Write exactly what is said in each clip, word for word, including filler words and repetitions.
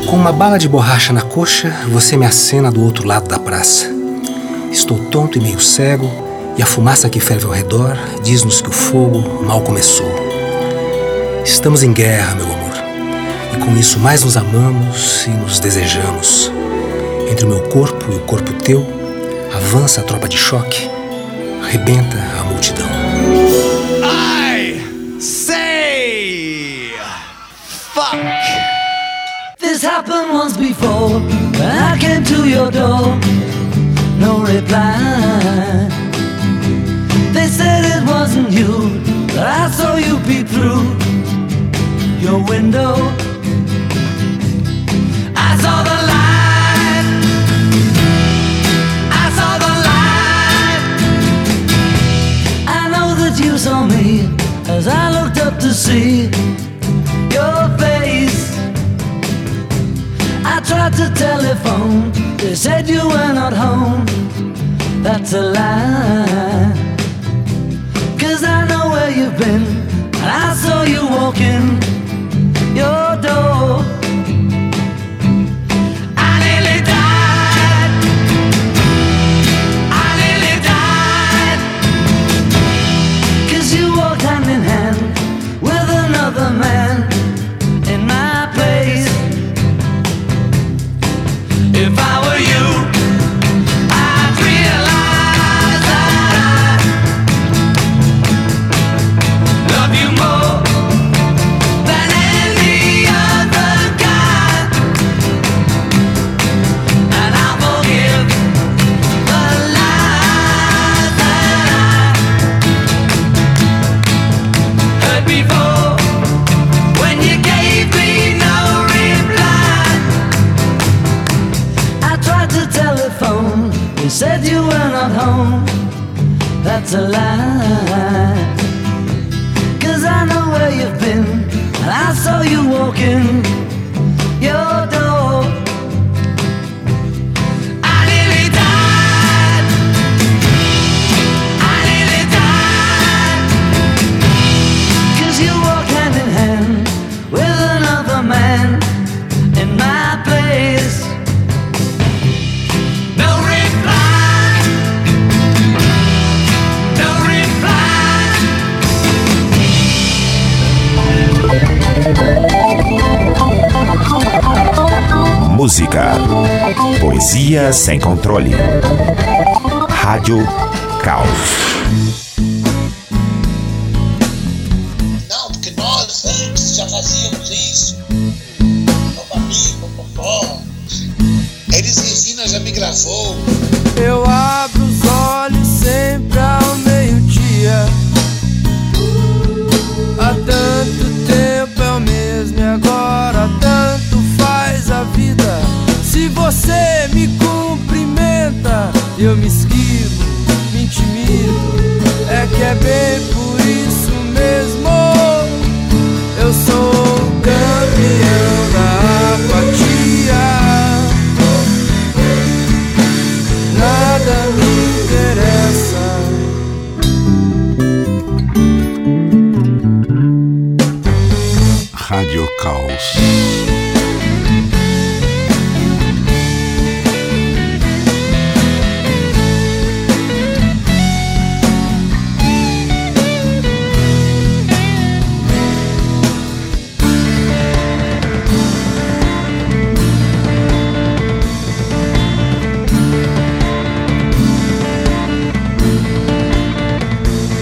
Com uma bala de borracha na coxa, você me acena do outro lado da praça. Estou tonto e meio cego, e a fumaça que ferve ao redor diz-nos que o fogo mal começou. Estamos em guerra, meu amor, e com isso mais nos amamos e nos desejamos. Entre o meu corpo e o corpo teu, avança a tropa de choque, rebenta a multidão. I say fuck. This happened once before, when I came to your door. No reply. They said it wasn't you, but I saw you peep through your window. I saw the light. I saw the light. I know that you saw me as I looked up to see your face. I tried to telephone, they said you were not home. That's a lie, 'cause I know where you've been, and I saw you walking your door. I nearly died, I nearly died, 'cause you walked hand in hand with another man in my place. If I were you, I'd realize that I love you more than any other guy, and I'll forgive the lies that I heard before when you gave me no reply. I tried to telephone, you said you were not home. That's a lie, 'cause I know where you've been, and I saw you walking your door. I nearly died, I nearly died, 'cause you walk hand in hand with another man in my place. No reply, no reply. Música, poesia sem controle. Rádio Caos. Não, porque nós antes já fazíamos isso. Papapi, popopó. Elis Regina já me gravou. Eu abro os olhos sempre ao meio-dia. Há tanto tempo é o mesmo e agora tanto faz a vida. Se você me cumprimenta, eu me esquivo, me intimido. É que é bem por isso mesmo. Eu sou o campeão da apatia. Nada me interessa. Rádio Caos.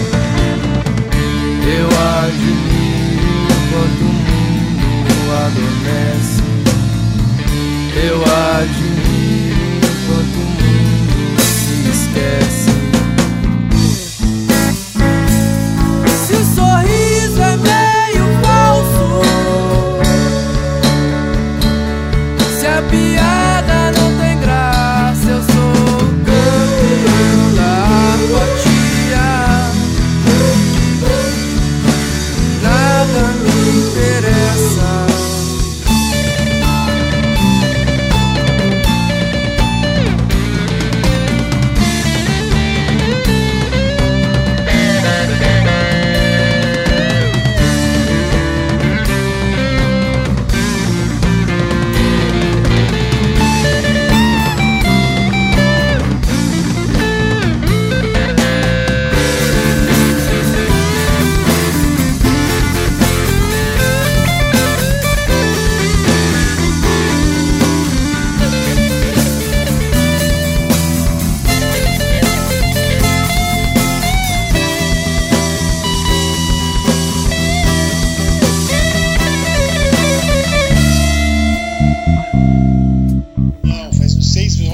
Eu admiro quanto o mundo adora.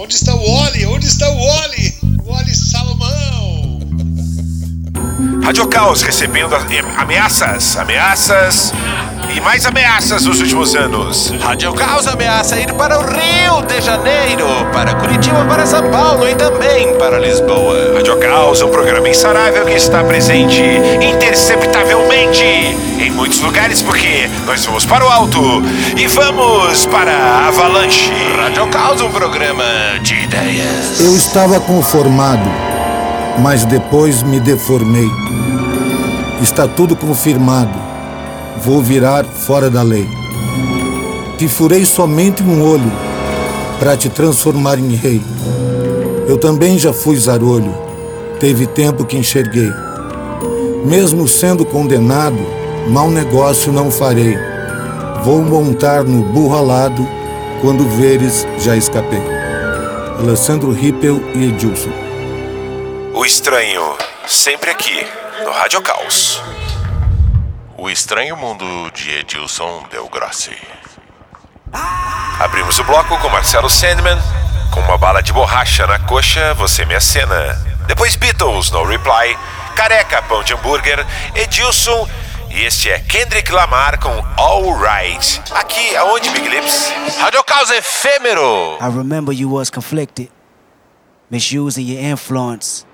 Onde está o Wally? Onde está o Wally? Wally Salomão! Rádio Caos recebendo ameaças, ameaças e mais ameaças nos últimos anos. Rádio Caos ameaça ir para o Rio de Janeiro, para Curitiba, para São Paulo e também para Lisboa. Rádio Caos é um programa insarável que está presente interceptavelmente em muitos lugares, porque nós vamos para o alto e vamos para a Avalanche. Rádio Caos, um programa de ideias. Eu estava conformado, mas depois me deformei. Está tudo confirmado. Vou virar fora da lei. Te furei somente um olho para te transformar em rei. Eu também já fui zarolho. Teve tempo que enxerguei. Mesmo sendo condenado, mau negócio não farei. Vou montar no burro alado. Quando veres, já escapei. Alessandro Rippel e Edilson. O Estranho, sempre aqui, no Rádio Caos. O Estranho Mundo de Edilson Del Grossi. Abrimos o bloco com Marcelo Sandman, com uma bala de borracha na coxa, Você Me Acena. Depois Beatles, No Reply, Careca, Pão de Hambúrguer, Edilson, e este é Kendrick Lamar com All Right. Aqui, aonde, Big Lips? Rádio Caos efêmero. I remember you was conflicted, misusing your influence.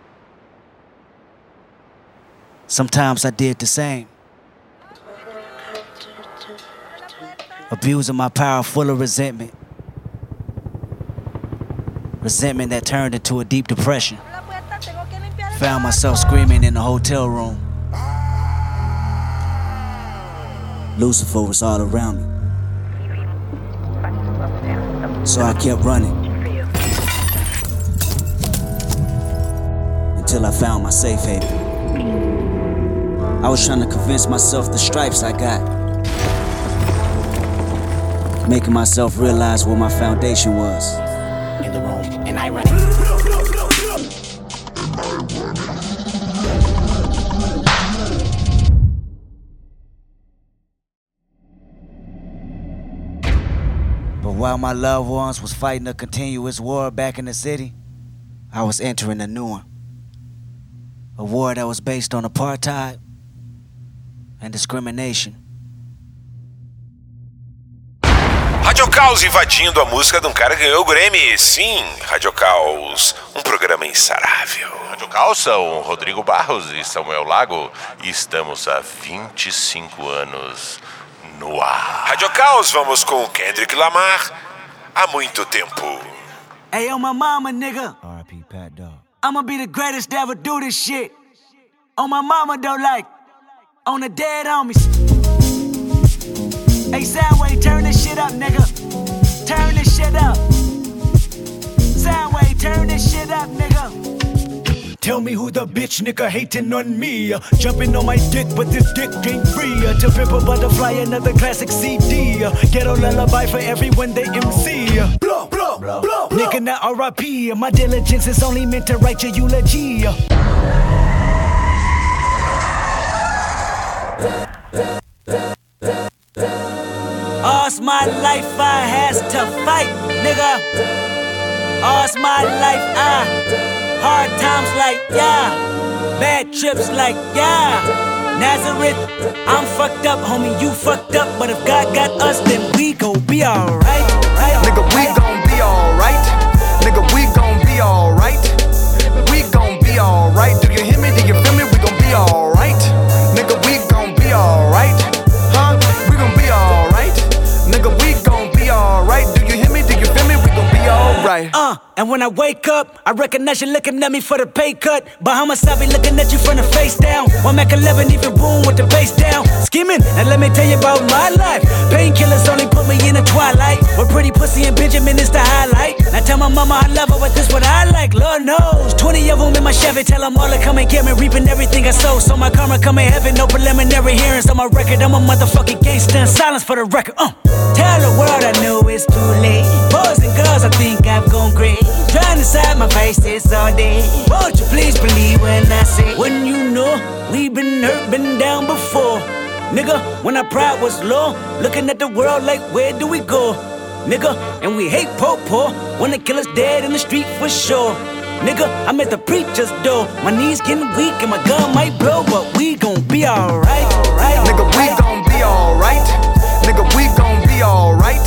Sometimes I did the same. Abusing my power full of resentment. Resentment that turned into a deep depression. Found myself screaming in the hotel room. Lucifer was all around me. So I kept running. Until I found my safe haven. I was trying to convince myself the stripes I got. Making myself realize where my foundation was. In the room, and I run it. But while my loved ones was fighting a continuous war back in the city, I was entering a new one. A war that was based on apartheid and discrimination. Rádio Caos invadindo a música de um cara que ganhou o Grammy. Sim, Rádio Caos, um programa insarável. Rádio Caos são Rodrigo Barros e Samuel Lago e estamos há vinte e cinco anos no ar. Rádio Caos, vamos com Kendrick Lamar, Há Muito Tempo. Hey, yo, my mama, nigga. R I P Pat Dog. I'ma be the greatest to ever do this shit. On my mama, though, like, on the dead homies. Hey, Soundwave, turn this shit up, nigga. Turn this shit up. Soundwave, turn this shit up, nigga. Tell me who the bitch nigga hating on me. uh, Jumping on my dick, but this dick ain't free. uh, To Pimp a Butterfly, another classic C D. uh, Ghetto lullaby for everyone they M C. uh, Blow, blow, blow, blow. Nigga, not R I P. uh, My diligence is only meant to write your eulogy. uh. All's my life I has to fight, nigga. All's my life I hard times like yeah, bad trips like yeah. Nazareth, I'm fucked up, homie, you fucked up. But if God got us, then we gon' be alright. Nigga, we gon' be alright. Nigga, we gon' be alright. We gon' be alright. Do you hear me? Do you feel me? We gon' be alright. Nigga, we gon' be alright. Huh? We gon' be alright. Nigga, we gon' be alright. Do you hear me? Do you feel me? We gon' be alright. Uh, and when I wake up, I recognize you looking at me for the pay cut. Bahamas, I be looking at you from the face down. One Mac eleven, even boom with the bass down. Scheming, and let me tell you about my life. Painkillers only put me in the twilight. With pretty pussy and Benjamin is the highlight. Now tell my mama I love her, but this what I like, Lord knows. Twenty of them in my Chevy, tell them all to come and get me. Reaping everything I sow, so my karma come in heaven. No preliminary hearings on my record. I'm a motherfucking gangster. Silence for the record. Uh. Tell the world I know it's too late. Boys and girls, I think I've gone crazy. Trying to side my faces all day. Won't you please believe when I say, when you know we've been hurt, been down before. Nigga, when our pride was low, looking at the world like, where do we go? nigga, and we hate po-po. Wanna kill us dead in the street for sure. Nigga, I'm at the preacher's door. My knees getting weak and my gun might blow, but we gon' be alright. Right, nigga, we gon' be alright. Nigga, we gon' be alright.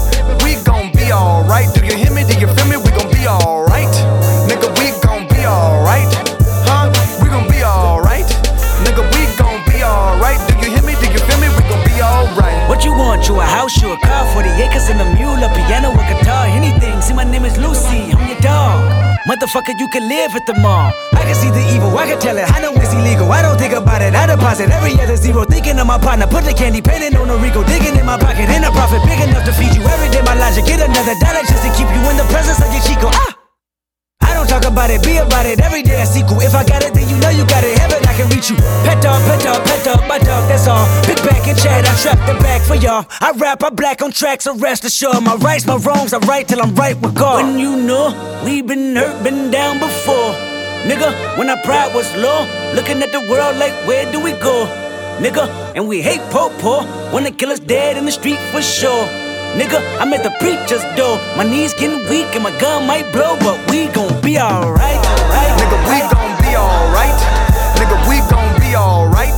We gon' be alright. Do you hear me? Do you feel me? We gon' be alright. Nigga, we gon' be alright. Huh? We gon' be alright. Nigga, we gon' be alright. Do you hear me? Do you feel me? We gon' be alright. What you want? You a house, you a car, forty acres and a mule, a piano, a guitar, anything. See, my name is Lucy, I'm your dog. Motherfucker, you can live at the mall. I can see the evil, I can tell it, I know it's illegal. I don't think about it, I deposit every other zero. Thinking of my partner, put the candy painting on a Rico. Digging in my pocket, in a profit big enough to feed you every day. My logic, get another dollar just to keep you in the presence of your Chico. Ah! I don't talk about it, be about it, every day a sequel. If I got it, then you know you got it, heaven I can reach you. Pet dog, pet dog, pet dog, my dog, that's all. Big back and chat, I trap the back for y'all. I rap, I black on tracks, so rest assured. My rights, my wrongs, I right till I'm right with God. When you know, we been hurt, been down before. Nigga, when our pride was low, looking at the world like where do we go? Nigga, and we hate po-po, wanna kill us dead in the street for sure. Nigga, I'm at the preacher's door. My knees getting weak and my gun might blow, but we gon' be alright. Right? Nigga, we gon' be alright. Nigga, we gon' be alright.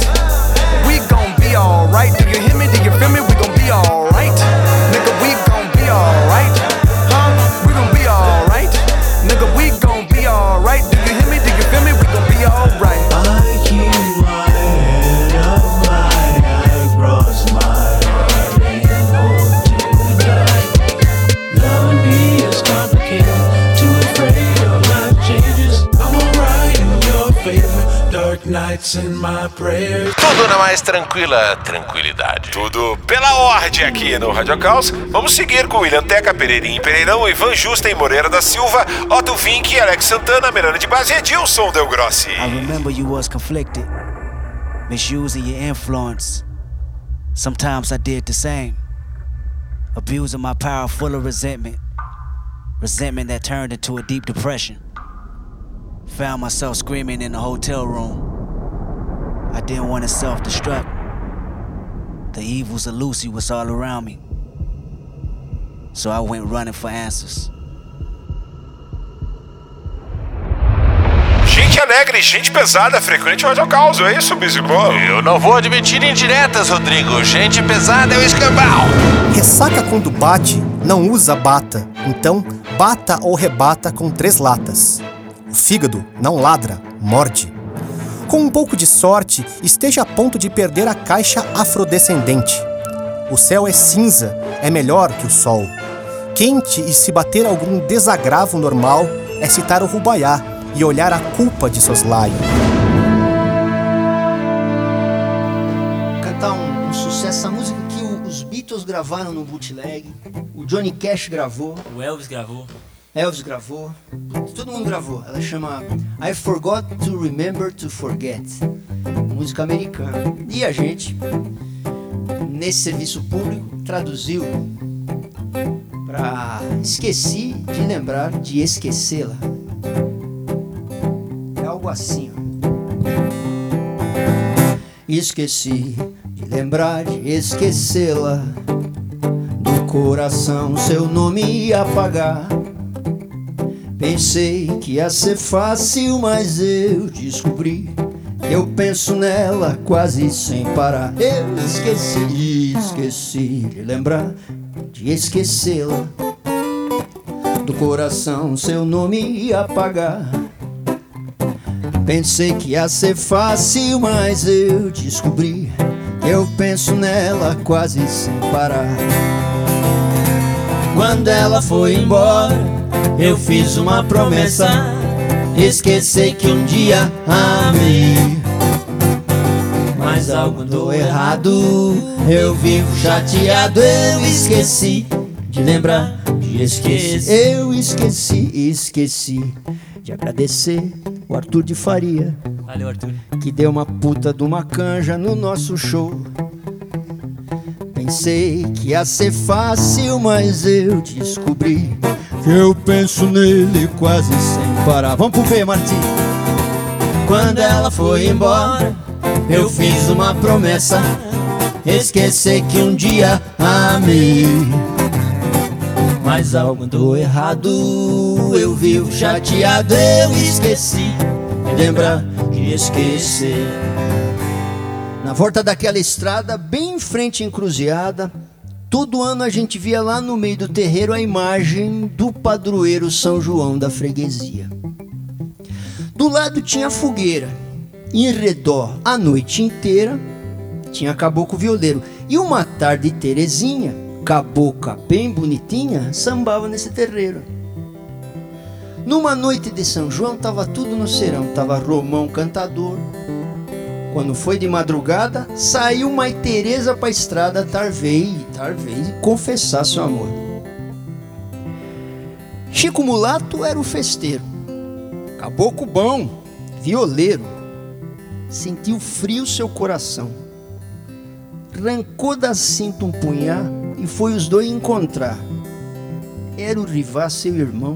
We gon' be alright. Do you hear me? Do you feel me? We gon' be alright. Nigga, we gon' be alright. Huh? We gon' be alright. Nigga, we gon' be alright. Do you hear me? Do you feel me? We gon' be alright. I keep my head up high, I cross my heart and hold to the night. Loving me is complicated, too afraid of life changes. I'm alright in your favor, dark nights in my prayers. Tudo na mais tranquila tranquilidade. Tudo pela ordem aqui no Rádio Caos. Vamos seguir com William Teca, Pereirinho Pereirão, Ivan Justen, Moreira da Silva, Otto Vink, Alex Santana, Miranda de Base e Edilson Del Grossi. I remember you was conflicted, misusing your influence. Sometimes I did the same, abusing my power full of resentment. Resentment that turned into a deep depression. Found myself screaming in the hotel room. I didn't want to self-destruct. The evils of Lucy was all around me. So I went running for answers. Gente alegre, gente pesada, frequente Rádio Caos, é isso, Bizimolo? Eu não vou admitir indiretas, Rodrigo. Gente pesada é o escambau. Ressaca quando bate, não usa bata. Então, bata ou rebata com três latas. O fígado não ladra, morde. Com um pouco de sorte, esteja a ponto de perder a caixa afrodescendente. O céu é cinza, é melhor que o sol. Quente e se bater algum desagravo normal é citar o Rubaiá e olhar a culpa de soslaio. Cantar um, um sucesso, essa música que o, os Beatles gravaram no bootleg, o Johnny Cash gravou, o Elvis gravou, Elvis gravou, todo mundo gravou. Ela chama I Forgot to Remember to Forget, música americana. E a gente, nesse serviço público, traduziu para esqueci de lembrar de esquecê-la. É algo assim, ó. Esqueci de lembrar de esquecê-la, do coração seu nome ia apagar. Pensei que ia ser fácil, mas eu descobri que eu penso nela quase sem parar. Eu esqueci, esqueci de lembrar de esquecê-la, do coração seu nome ia apagar. Pensei que ia ser fácil, mas eu descobri que eu penso nela quase sem parar. Quando ela foi embora, eu fiz uma promessa, esqueci que um dia amei. Mas algo andou errado, eu vivo chateado. Eu esqueci de lembrar de esquecer. Eu esqueci, esqueci de agradecer o Arthur de Faria. Valeu, Arthur. Que deu uma puta de uma canja no nosso show. Pensei que ia ser fácil, mas eu descobri que eu penso nele quase sem parar. Vamos pro B, Martim. Quando ela foi embora, eu fiz uma promessa, esqueci que um dia amei. Mas algo andou errado, eu vivo chateado, eu esqueci de lembrar de esquecer. Na volta daquela estrada, bem em frente à encruzilhada, todo ano a gente via lá no meio do terreiro a imagem do padroeiro São João da freguesia. Do lado tinha a fogueira, e em redor, a noite inteira, tinha caboclo violeiro. E uma tarde Terezinha, cabocla bem bonitinha, sambava nesse terreiro. Numa noite de São João, tava tudo no serão, tava Romão cantador. Quando foi de madrugada, saiu Mãe Teresa pra estrada, tarvei, tarvei, confessar seu amor. Chico Mulato era o festeiro, caboclo bom, violeiro. Sentiu frio seu coração, arrancou da cinta um punhal e foi os dois encontrar. Era o Rivá, seu irmão.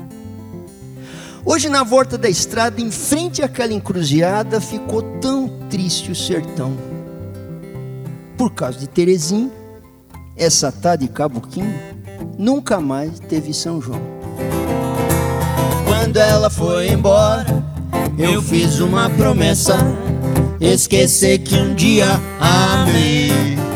Hoje na volta da estrada, em frente àquela encruzilhada, ficou tão triste o sertão. Por causa de Terezinha, essa tá de caboquinho nunca mais teve São João. Quando ela foi embora, eu fiz uma promessa, esquecer que um dia amei.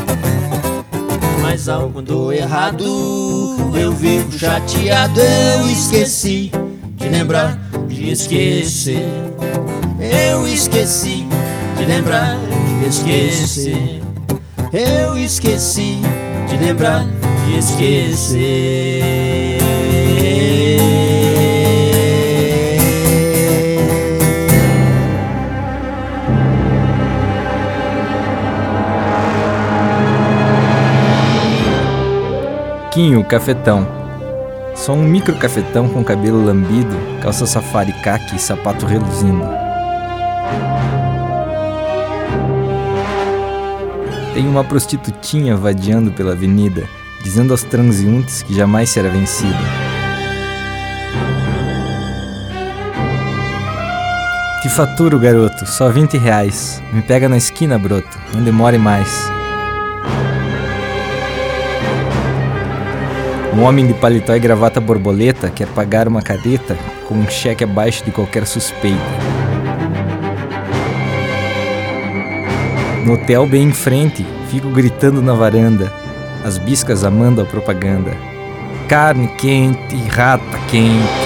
Mas algo andou errado, eu vivo chateado, eu esqueci de lembrar de esquecer. Eu esqueci de lembrar de esquecer. Eu esqueci de lembrar de esquecer. Quinho, cafetão. Só um micro cafetão com cabelo lambido, calça safari caqui e sapato reluzindo. Tem uma prostitutinha vadiando pela avenida, dizendo aos transeuntes que jamais será vencida. Te faturo, garoto, só vinte reais. Me pega na esquina, broto, não demore mais. Um homem de paletó e gravata borboleta quer pagar uma careta com um cheque abaixo de qualquer suspeita. No hotel bem em frente, fico gritando na varanda, as biscas amando a propaganda. Carne quente, rata quente.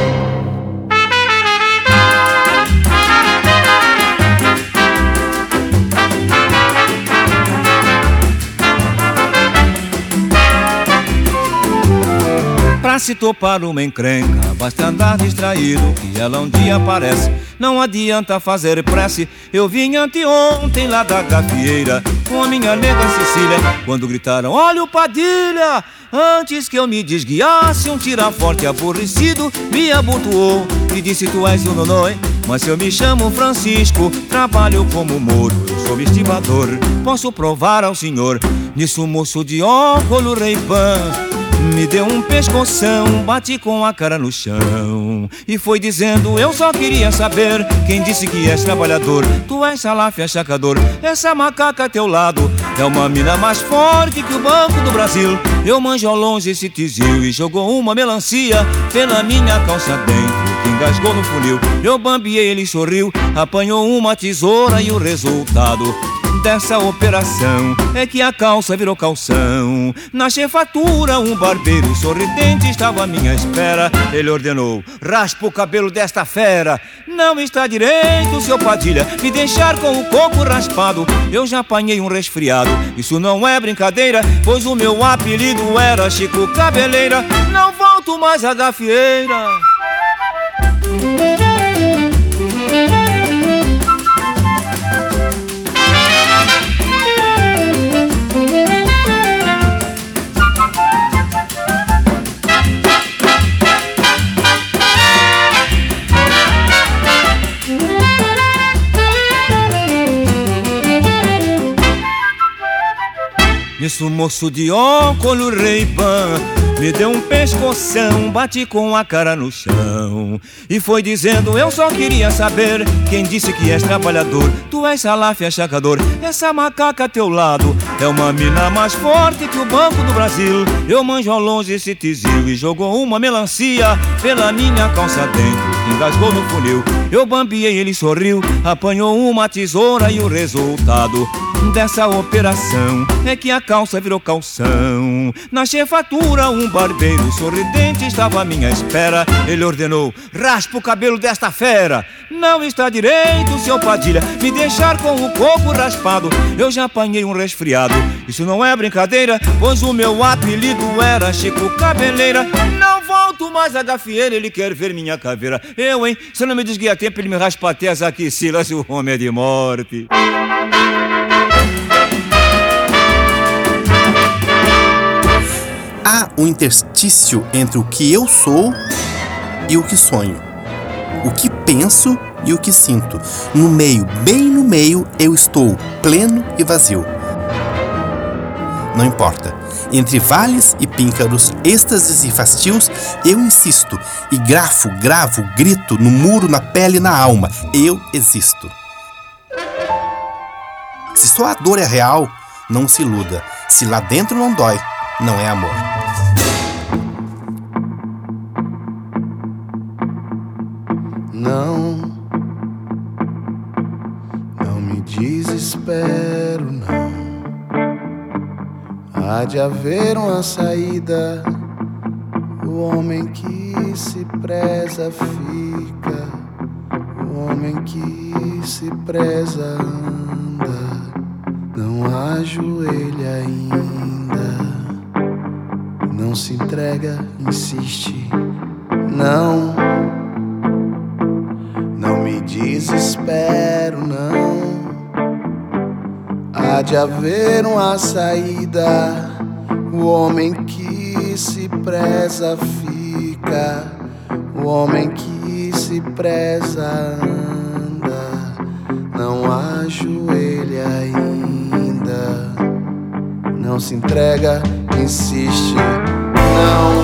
Pra se topar uma encrenca, basta andar distraído, que ela um dia aparece. Não adianta fazer prece. Eu vim anteontem lá da gafieira com a minha nega Cecília, quando gritaram, olha o Padilha! Antes que eu me desguiasse, um tira forte aborrecido me abotoou e disse, tu és o nonoi, mas eu me chamo Francisco, trabalho como moro, eu sou estibador, posso provar ao senhor. Nisso o moço de óculos Ray-Ban me deu um pescoção, bati com a cara no chão e foi dizendo, eu só queria saber quem disse que és trabalhador. Tu és salafia chacador, essa macaca a teu lado é uma mina mais forte que o Banco do Brasil. Eu manjo ao longe esse tizil e jogou uma melancia pela minha calça dentro, que engasgou no funil. Eu bambiei, ele sorriu, apanhou uma tesoura e o resultado dessa operação é que a calça virou calção. Na chefatura um barbeiro sorridente estava à minha espera. Ele ordenou, raspa o cabelo desta fera. Não está direito, seu Padilha, me deixar com o coco raspado. Eu já apanhei um resfriado, isso não é brincadeira, pois o meu apelido era Chico Cabeleira. Não volto mais à gafieira. Isso, moço de óculos Ray-Ban me deu um pescoção, bati com a cara no chão e foi dizendo, eu só queria saber quem disse que és trabalhador. Tu tu és salafia chacador. Essa macaca a teu lado é uma mina mais forte que o Banco do Brasil. Eu manjo ao longe esse tizil e jogou uma melancia pela minha calça dentro, engasgou no funil. Eu bambiei, ele sorriu, apanhou uma tesoura e o resultado dessa operação é que a calça virou calção. Na chefatura um barbeiro sorridente estava à minha espera. Ele ordenou: raspa o cabelo desta fera. Não está direito, seu Padilha, me deixar com o coco raspado. Eu já apanhei um resfriado. Isso não é brincadeira, pois o meu apelido era Chico Cabeleira. Não volto mais a gafieira, ele quer ver minha caveira. Eu, hein, se eu não me desguia a tempo, ele me raspa até as axilas. O homem é de morte. Há um interstício entre o que eu sou e o que sonho, o que penso e o que sinto. No meio, bem no meio, eu estou pleno e vazio. Não importa. Entre vales e píncaros, êxtases e fastios, eu insisto e grafo, gravo, grito no muro, na pele e na alma. Eu existo. Se só a dor é real, não se iluda. Se lá dentro não dói, não é amor. Não, não me desespero, não. Há de haver uma saída. O homem que se preza fica, o homem que se preza anda. Não ajoelha ainda, não se entrega, insiste. Não, não me desespero, não. Há de haver uma saída. O homem que se preza fica, o homem que se preza anda. Não ajoelha ainda, não se entrega, insiste. Não,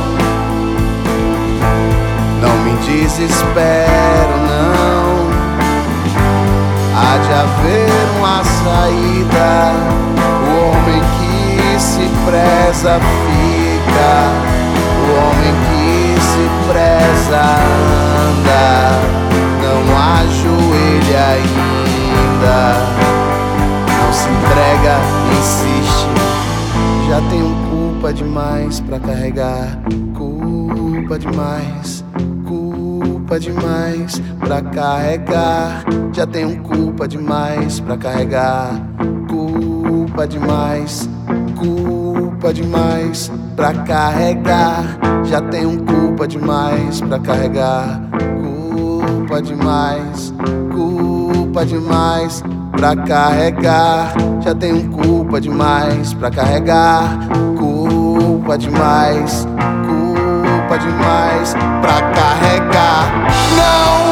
não me desespero, não. Há de haver uma saída. O homem que se preza fica, o homem que se preza anda. Não ajoelha ainda, não se entrega, insiste. Já tenho culpa demais pra carregar, culpa demais, culpa demais pra carregar. Já tenho culpa demais pra carregar, culpa demais, culpa demais pra carregar. Já tenho culpa demais pra carregar, culpa demais, culpa demais pra carregar. Já tenho culpa demais pra carregar, culpa demais, culpa demais pra carregar. Não,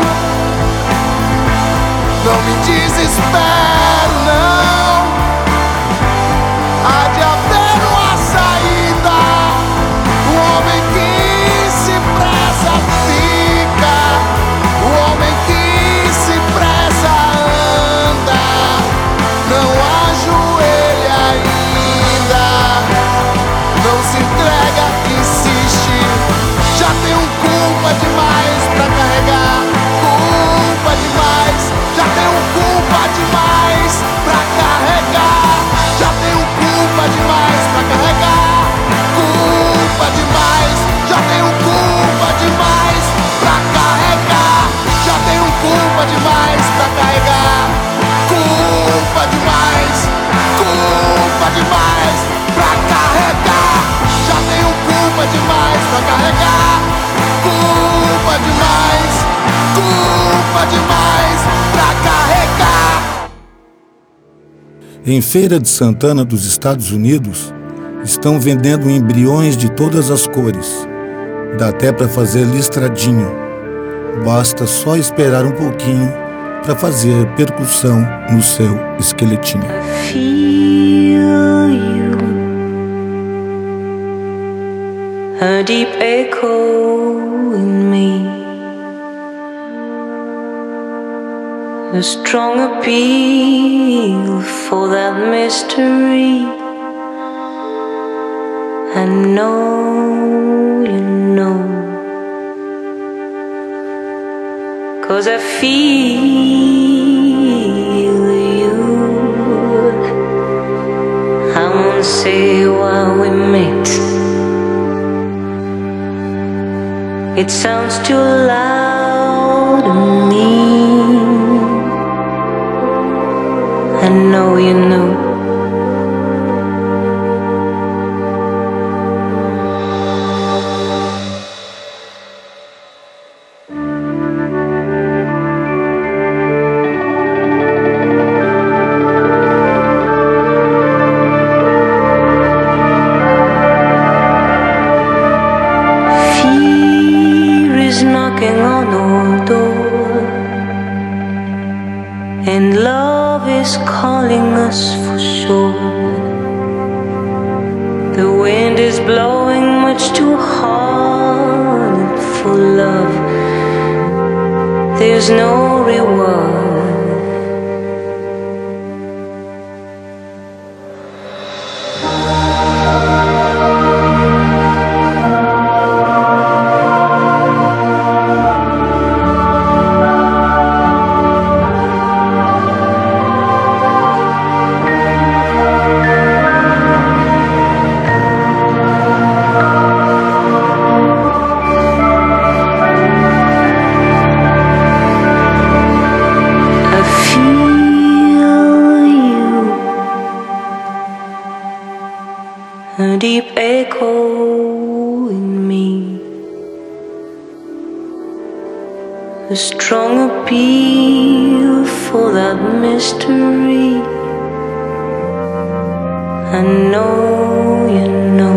não me desespero, não. Há de haver uma saída. O homem que se preza fica, o homem que se preza anda. Não ajoelha ainda, não se entrega, insiste. Já tenho culpa demais pra carregar, culpa demais. Já tenho culpa demais pra carregar. Já tenho culpa demais pra carregar, culpa demais. Já tenho culpa demais pra carregar. Já tenho culpa demais pra carregar, culpa demais, culpa demais pra carregar. Já tenho culpa demais pra carregar, culpa demais, culpa demais pra carregar. Em Feira de Santana dos Estados Unidos, estão vendendo embriões de todas as cores. Dá até para fazer listradinho. Basta só esperar um pouquinho para fazer percussão no seu esqueletinho. Feel you, a deep echo in me. a strong appeal for that mystery. I know you know, 'cause I feel you. I won't say why we met, it sounds too loud to me. I know you know. Knocking on our door, and love is calling us for sure. The wind is blowing much too hard for love. There's no reward. A deep echo in me, a strong appeal for that mystery. I know you know.